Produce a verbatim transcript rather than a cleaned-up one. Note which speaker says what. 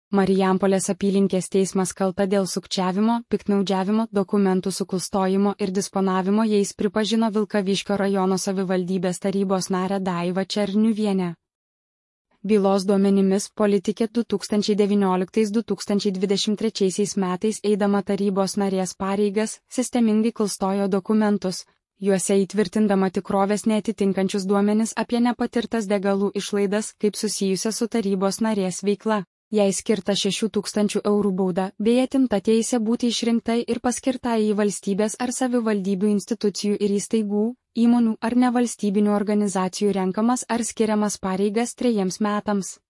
Speaker 1: Marijampolės apylinkės teismas kalta dėl sukčiavimo, piktnaudžiavimo, dokumentų suklastojimo ir disponavimo jais pripažino Vilkaviškio rajono savivaldybės tarybos narę Daivą Černiuvienę. Bylos duomenimis politikė du tūkstančiai devynioliktais - du tūkstančiai dvidešimt trečiais metais eidama tarybos narės pareigas, sistemingai klastojo dokumentus, juose įtvirtindama tikrovės neatitinkančius duomenis apie nepatirtas degalų išlaidas kaip susijusias su tarybos narės veikla. Jai skirta šešių tūkstančių eurų bauda, bei atimta teisė būti išrinktai ir paskirtai į valstybės ar savivaldybių institucijų ir įstaigų, įmonių ar nevalstybinių organizacijų renkamas ar skiriamas pareigas trejiems metams.